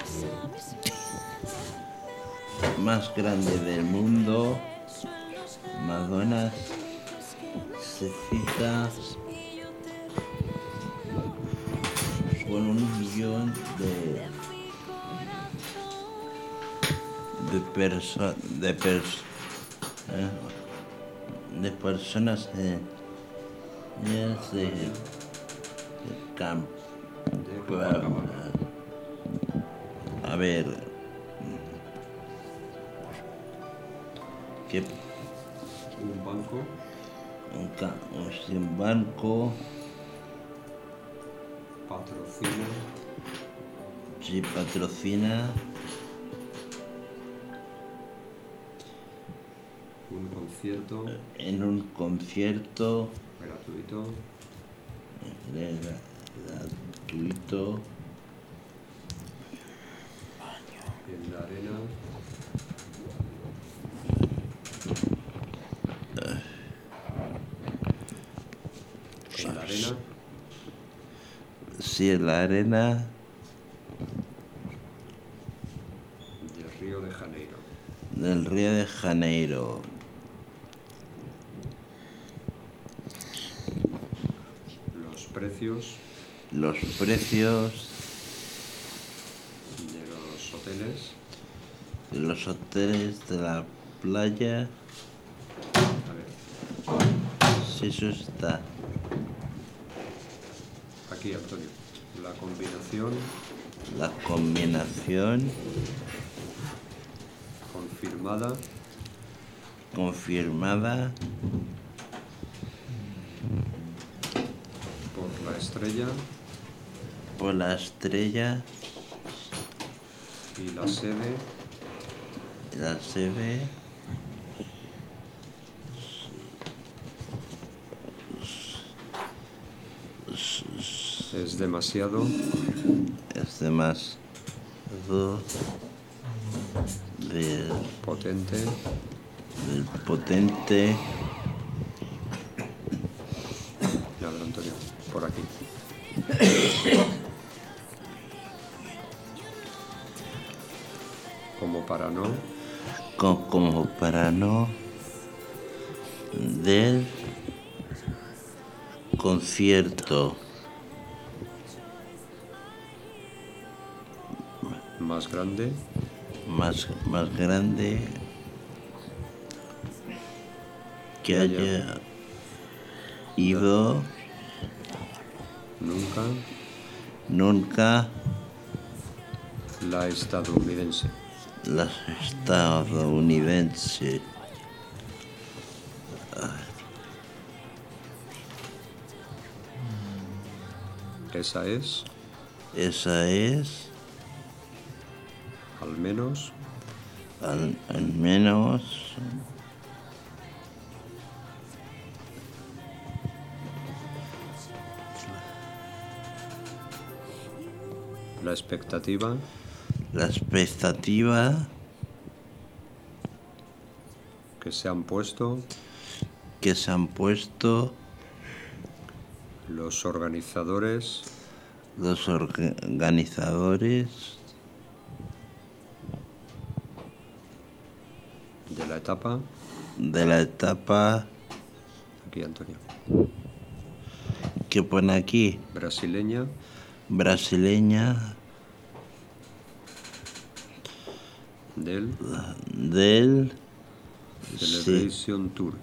más grande del mundo, Madonna, se cita con un millón de de personas de, pers- eh, de personas eh, de, de, de camp- a ver, que Un banco. un, ca- un- un banco Patrocina. si patrocina Un concierto en un concierto gratuito eh, gratuito en la arena. En la arena si en la arena del Río de Janeiro. del Río de Janeiro. Los precios Los precios de los hoteles. de los hoteles de la playa, A ver, si eso está. aquí, Antonio. La combinación La combinación confirmada confirmada por la estrella por la estrella y la sede la sede es demasiado es demasiado del, potente del potente. A ver, Antonio, por aquí. Como para no co- como para no del concierto más grande más, más grande que haya ido nunca nunca la estadounidense. la estadounidense. Esa es, Esa es, al menos, al, al menos, La expectativa. La expectativa Que se han puesto. Que se han puesto. Los organizadores. Los organizadores. De la etapa. De la etapa. Aquí, Antonio. ¿Qué pone aquí? Brasileña. Brasileña. Del. Del. Celebration sí. Tour.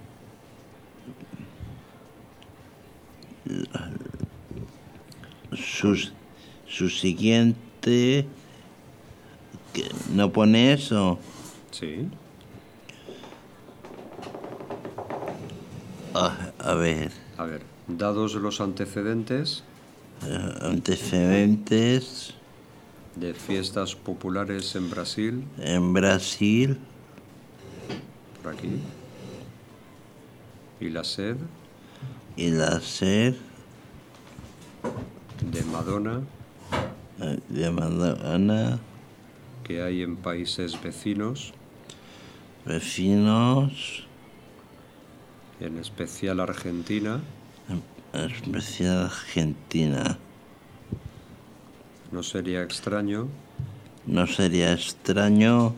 Su, su siguiente. ¿No pone eso? Sí. A, a ver. A ver, dados los antecedentes. Uh, antecedentes. De fiestas populares en Brasil. En Brasil. Por aquí. Y la sed. Y la sed. De Madonna. De Madonna. Que hay en países vecinos. Vecinos. En especial Argentina. En especial Argentina. No sería extraño. No sería extraño.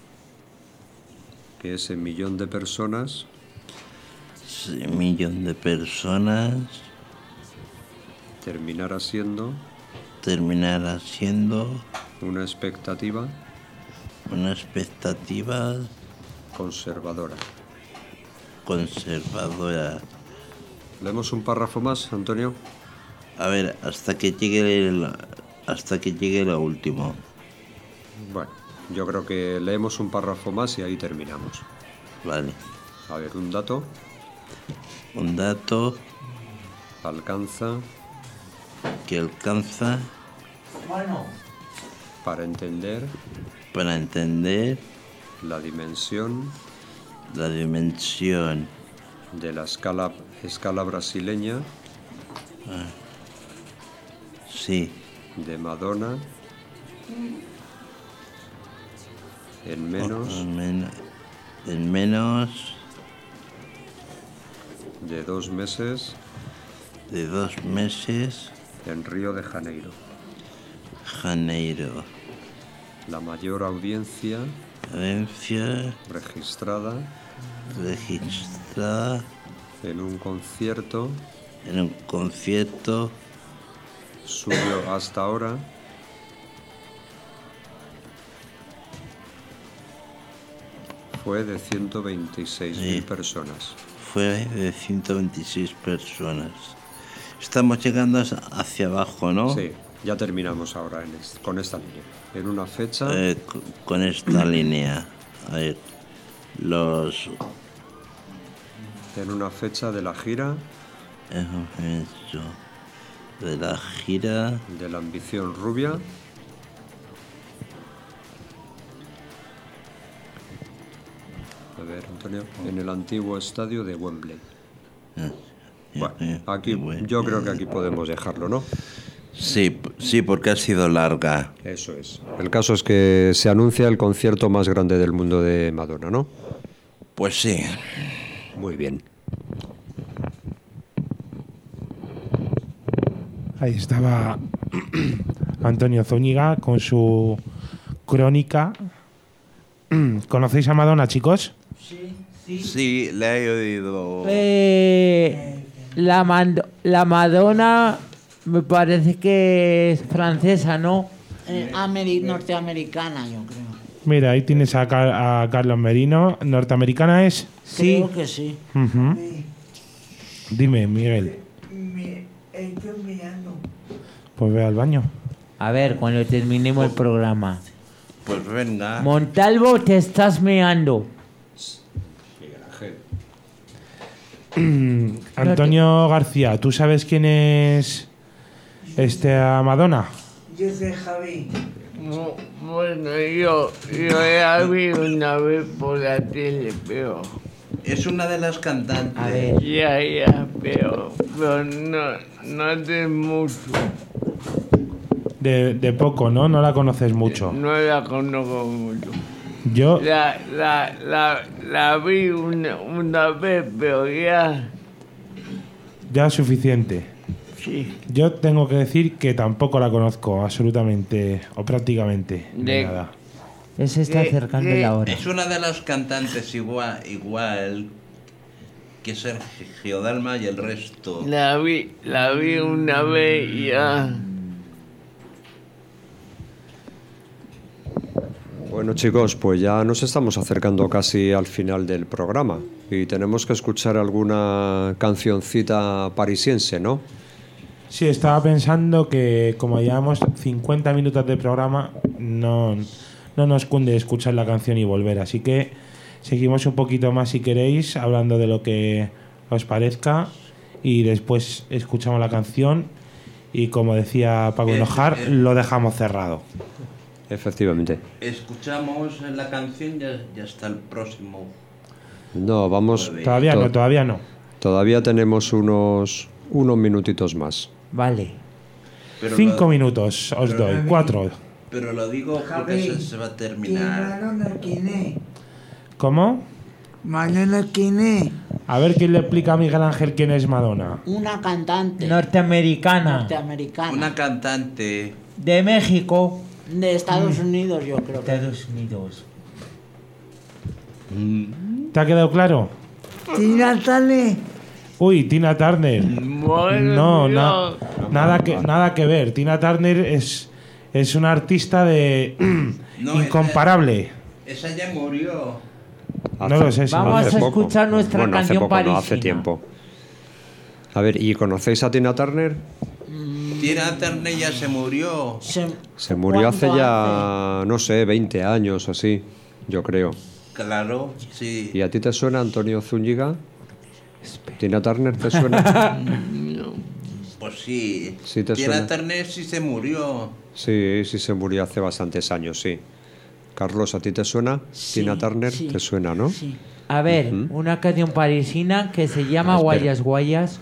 Que ese millón de personas. Ese millón de personas. Terminara siendo. Terminara siendo. Una expectativa. Una expectativa. Conservadora. Conservadora. ¿Leemos un párrafo más, Antonio? A ver, hasta que llegue el, hasta que llegue lo último. Bueno, yo creo que leemos un párrafo más y ahí terminamos. Vale. A ver, un dato. Un dato. Alcanza. Que alcanza. Bueno. Para entender. Para entender. La dimensión. La dimensión. De la escala, escala brasileña. Ah. Sí. De Madonna. En menos. Oh, en, men en menos. De dos meses. De dos meses. En Río de Janeiro. Janeiro. La mayor audiencia. Audiencia. Registrada. Registrada. En un concierto. En un concierto. Suyo hasta ahora. Fue de ciento veintiséis mil sí. personas. Fue de ciento veintiséis personas. Estamos llegando hacia abajo, ¿no? Sí, ya terminamos ahora en este, con esta línea. En una fecha... Eh, con esta línea. A ver, los... En una fecha de la gira... De la gira... De la ambición rubia... A ver, Antonio, en el antiguo estadio de Wembley. Bueno, aquí, yo creo que aquí podemos dejarlo, ¿no? Sí, sí, porque ha sido larga. Eso es. El caso es que se anuncia el concierto más grande del mundo de Madonna, ¿no? Pues sí. Muy bien. Ahí estaba Antonio Zúñiga con su crónica. ¿Conocéis a Madonna, chicos? Sí, sí. Sí, la he oído. Eh, la, mando, la Madonna me parece que es francesa, ¿no? Eh, Ameri norteamericana, yo creo. Mira, ahí tienes a, Car a Carlos Merino. ¿Norteamericana es? Sí. Creo que sí. Uh-huh. Sí. Dime, Miguel. Me estoy mirando. Pues ve al baño. A ver, cuando terminemos el programa. Pues venga. Montalvo, te estás meando. Antonio García, ¿tú sabes quién es este a Madonna? Yo soy Javi. Bueno, yo, yo ya vi una vez por la tele, pero... Es una de las cantantes. A ver. Ya, ya, pero, pero no, no hace mucho. de, de poco, ¿no? No la conoces mucho. No la conozco mucho. Yo, La, la, la, la vi una, una vez, pero ya... ya es suficiente. Sí. Yo tengo que decir que tampoco la conozco absolutamente o prácticamente de De- nada. Ya se está Eh, acercando eh, la hora. Es una de las cantantes igual, igual que Sergio Dalma y el resto. La vi, la vi una vez y ya... Bueno chicos, pues ya nos estamos acercando casi al final del programa y tenemos que escuchar alguna cancioncita parisiense, ¿no? Sí, estaba pensando que como llevamos cincuenta minutos de programa, no, no nos cunde escuchar la canción y volver. Así que seguimos un poquito más si queréis, hablando de lo que os parezca y después escuchamos la canción y como decía Paco Eh, Enojar, eh. lo dejamos cerrado. Efectivamente. Escuchamos la canción y ya, ya está el próximo. No, vamos... Todavía to- no, todavía no. Todavía tenemos unos, unos minutitos más. Vale. Pero Cinco lo, minutos os doy, cuatro. pero lo digo porque Javi, se, se va a ¿quién terminar. Madonna quién es? ¿Cómo? Madonna quién es? A ver quién le explica a Miguel Ángel quién es Madonna. Una cantante Norteamericana. norteamericana. Una cantante. De México. De Estados Unidos, yo creo. que. Estados Unidos. ¿Te ha quedado claro? Tina Turner. Uy, Tina Turner. Madre No, mía. na- nada que nada que ver. Tina Turner es es una artista de No, incomparable. Esa, esa ya murió. No lo sé, si Vamos no- a hace poco. escuchar nuestra Bueno, hace canción poco, no, hace parisina. tiempo. A ver, ¿y conocéis a Tina Turner? Tina Turner ya se murió. Se, Se murió hace ¿cuánto ya, no sé, veinte años o así, yo creo. Claro, sí. ¿Y a ti te suena Antonio Zúñiga? ¿Tina Turner te suena? Pues sí. Sí te Tina suena. Turner sí se murió. Sí, sí se murió hace bastantes años, sí. Carlos, ¿a ti te suena? Sí, Tina Turner sí. te suena, ¿no? Sí. A ver, Ujú. una canción parisina que se llama Espera. Guayas Guayas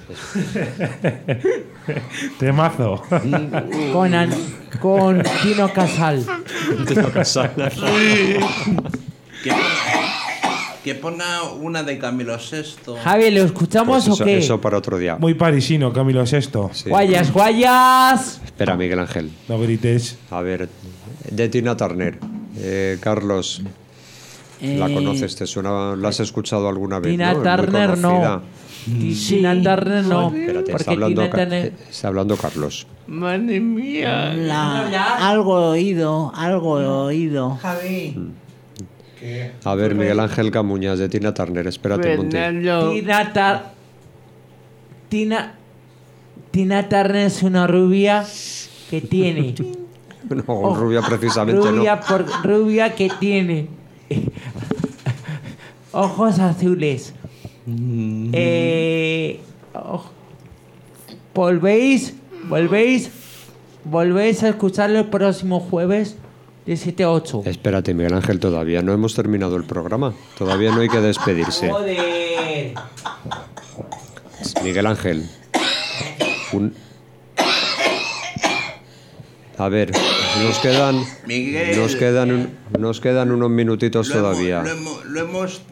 Temazo. con, An- con Tino Casal. Que, que ponga una de Camilo sexto. Javi, ¿lo escuchamos Pues eso, o qué? eso para otro día. Muy parisino, Camilo Sexto. Sí. Guayas Guayas. Espera, Miguel Ángel. No grites. A ver, de Tina Turner. Eh, Carlos, ¿la Eh, conoces? ¿Te suena? ¿La has escuchado alguna vez? Tina ¿no? Es muy Turner no. conocida. Ti- Tina Turner no. Espérate, está Porque hablando, Tina Ca- Turner... eh, está hablando Carlos. Madre mía. La- algo he oído, algo he oído. Javi. A ver, Miguel Ángel Camuñas, de Tina Turner. Espérate, Monty. Fernando. Tina Tar- Tina Tina Turner es una rubia que tiene No, rubia precisamente rubia no. por rubia que tiene ojos azules. Eh, oj- volvéis, volvéis, volvéis a escucharlo el próximo jueves de siete a ocho. Espérate, Miguel Ángel, todavía no hemos terminado el programa. Todavía no hay que despedirse. Joder. Miguel Ángel. Un- A ver, nos quedan, Miguel. nos quedan, un- nos quedan unos minutitos Lo hemos- todavía. Lo hemos, lo hemos-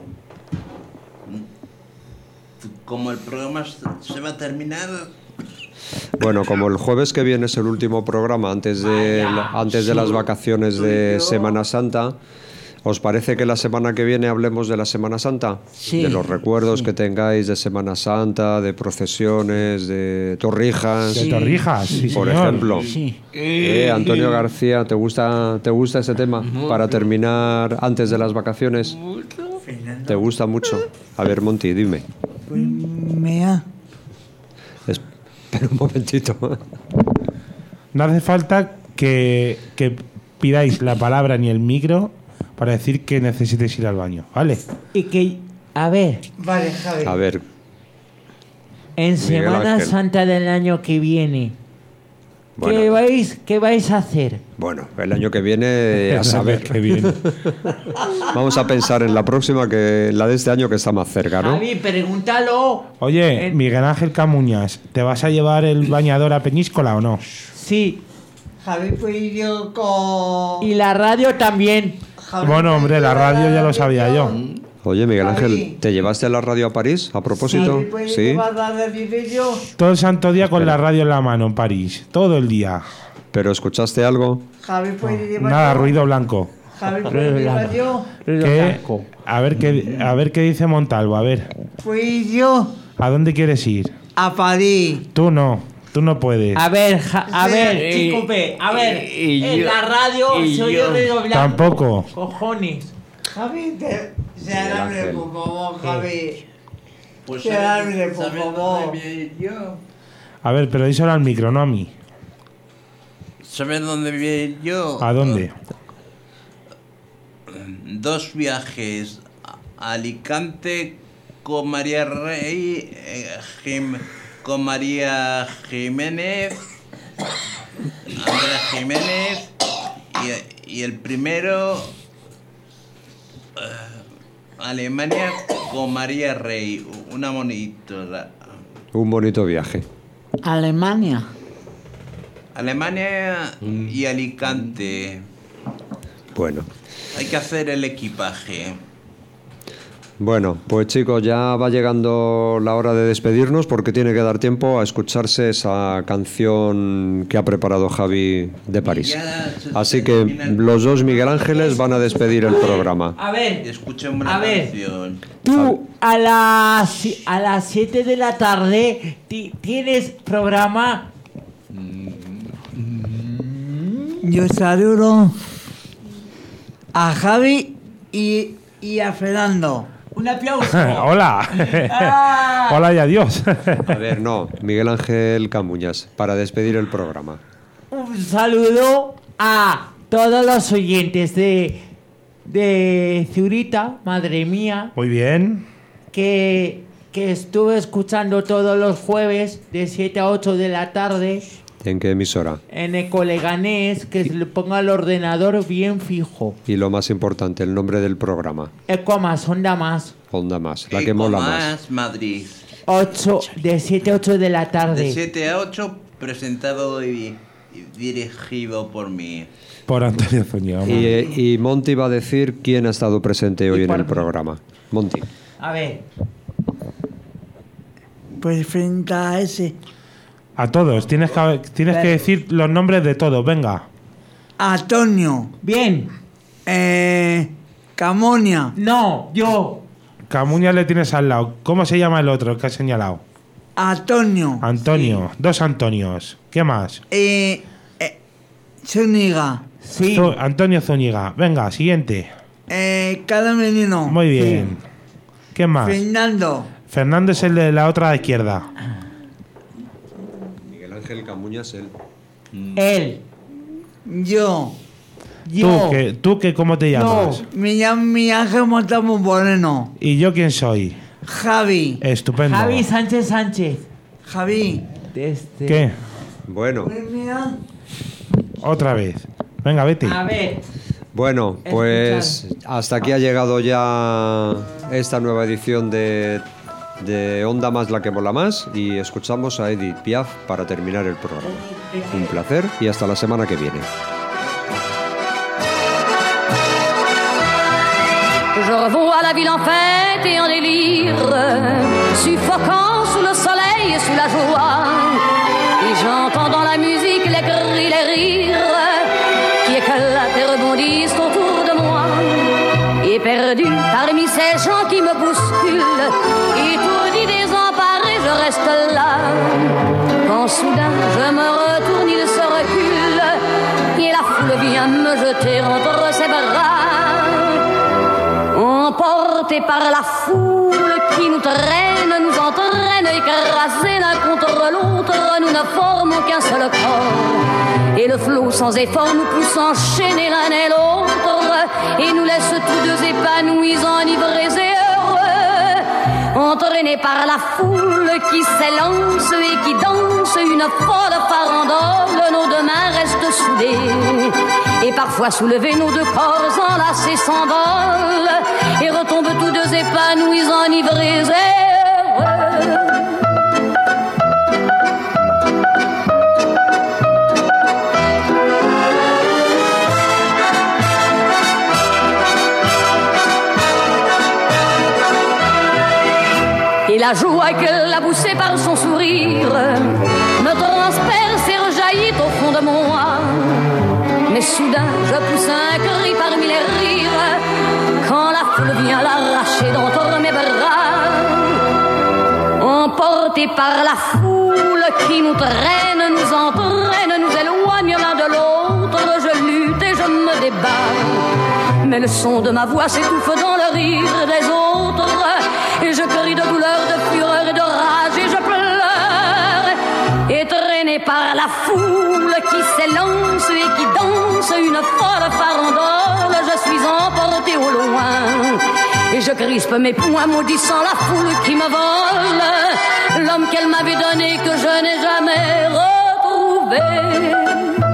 Como el programa se va a terminar. Bueno, como el jueves que viene es el último programa antes de, la- antes de las vacaciones de Semana Santa, ¿os parece que la semana que viene hablemos de la Semana Santa? Sí, De los recuerdos que tengáis de Semana Santa, de procesiones, de torrijas. De Torrijas, sí, por señor. ejemplo. Sí. Eh, Antonio García, ¿te gusta, ¿te gusta ese tema para terminar antes de las vacaciones? ¿Te gusta mucho? A ver, Monty, dime. Pues mea. Espera un momentito. No hace falta que, que pidáis la palabra ni el micro para decir que necesitéis ir al baño, ¿vale? Y que, a ver, Vale, Javi. A ver, en Miguel Semana Ángel. Santa del año que viene, ¿qué bueno, vais, qué vais a hacer? bueno, el año que viene a saber. Qué bien. Vamos a pensar en la próxima, que la de este año que está más cerca, ¿no? Javi, pregúntalo. Oye, Eh, Miguel Ángel Camuñas, ¿te vas a llevar el bañador a Peñíscola o no? Sí, Javi fue yo con... Y la radio también. Javi Bueno, fue hombre, la radio ya lo sabía yo. Oye, Miguel Javi. Ángel, ¿te llevaste la radio a París a propósito? Javi fue Sí. yo para decir yo. Todo el santo día con la radio en la mano en París. Todo el día. ¿Pero escuchaste algo? Javi fue yo. Nada, ruido blanco. Javi fue yo. yo. ¿Qué? A ver qué, a ver qué dice Montalvo. A ver, Fui yo ¿a dónde quieres ir? a París. Tú no. Tú no puedes. A ver, ja- a Sí, ver, y- chico P, a ver, y- y en yo- la radio y se oye yo- ruido blanco. Tampoco. Cojones. Javi, te... se abre, Ángel. por favor, Javi. Pues Se abre, por ¿sabes favor. dónde voy a ir yo? A ver, pero díselo al micro, no a mí. ¿Sabes dónde voy a ir yo? ¿A dónde? Dos viajes a Alicante con María Rey, eh, Jim- con María Jiménez, Andrea Jiménez, y, y el primero eh, Alemania con María Rey, una monitora. Un bonito viaje. Alemania. Alemania y Alicante. Bueno. Hay que hacer el equipaje. Bueno, pues chicos, ya va llegando la hora de despedirnos porque tiene que dar tiempo a escucharse esa canción que ha preparado Javi de París. Ya se Así que termina el- los dos Miguel Ángeles van a despedir el programa. A ver, Escuchen una A ver. canción. tú a las si- a las siete de la tarde ti- tienes programa. Yo saludo a Javi y, y a Fernando. Un aplauso. Hola. Ah. Hola y adiós. A ver, no, Miguel Ángel Camuñas, para despedir el programa. Un saludo a todos los oyentes de de Zurita, madre mía, Muy bien. que que estuve escuchando todos los jueves de siete a ocho de la tarde ¿En qué emisora? en Ecoleganés, que se le ponga el ordenador bien fijo. Y lo más importante, el nombre del programa. Eco más, onda más. Onda más, la Eco que mola más. más Madrid. ocho, de siete a ocho de la De tarde. siete a ocho, presentado y, y dirigido por mí. Por Antonio Zúñiga. Y, eh, y Monty va a decir quién ha estado presente hoy en por el mí. programa. Monty. A ver, Pues frente a ese. A todos. Tienes que, tienes que decir los nombres de todos. Venga. Antonio. bien. Eh, Camonia. No, yo. Camuña le tienes al lado. ¿Cómo se llama el otro que has señalado? Antonio. Antonio. Dos Antonios. ¿Qué más? Eh, eh, Zúñiga. Sí. Zu- Antonio Zúñiga. Venga, siguiente. Eh, Carmenino. Muy bien. ¿Qué más? Fernando. Fernando es el de la otra izquierda. Miguel Ángel Camuñas, él. Él. Yo. Yo. ¿Tú, que, ¿Tú que cómo te llamas? Me llamo mi Ángel Montalvo Moreno. ¿Y yo quién soy? Javi. Estupendo. Javi Sánchez Sánchez. Javi. Desde- ¿Qué? Bueno, Pues mira. Otra vez. Venga, vete. A ver, bueno, pues hasta aquí ha llegado ya esta nueva edición de, de Onda Más, la que mola más, y escuchamos a Edith Piaf para terminar el programa. Un placer y hasta la semana que viene. Je revois la ville en fête et en délire, suffocant sous le soleil et sous la joie. Et j'entends dans la musique les cris, les rires qui éclatent et rebondissent autour de moi. Et perdu parmi ces gens qui me bousculent, étourdi, désemparé, je reste là. Quand soudain je me retourne, il se recule et la foule vient me jeter entre ses bras. Emportés par la foule qui nous traîne, nous entraîne, écrasés l'un contre l'autre, nous ne formons qu'un seul corps. Et le flot sans effort nous pousse enchaîner l'un et l'autre, et nous laisse tous deux épanouis, enivrés et heureux. Entraînés par la foule qui s'élance et qui danse une folle farandole, nos deux mains restent soudées. Et parfois soulevés, nos deux corps enlacés s'envolent et retombent tous deux épanouis, enivrés et heureux. la joie qu'elle a poussée par son sourire me transperce et rejaillit au fond de moi. Mais soudain, je pousse un cri parmi les rires quand la foule vient l'arracher d'entre mes bras. Emportés par la foule qui nous traîne, nous entraîne, nous éloigne l'un de l'autre, je lutte et je me débat. Mais le son de ma voix s'étouffe dans le rire des autres, et je crie de douleur, de fureur et de rage, et je pleure. Et traîné par la foule qui s'élance et qui danse une folle farandole, je suis emporté au loin. Et je crispe mes poings maudissant la foule qui me vole l'homme qu'elle m'avait donné que je n'ai jamais retrouvé.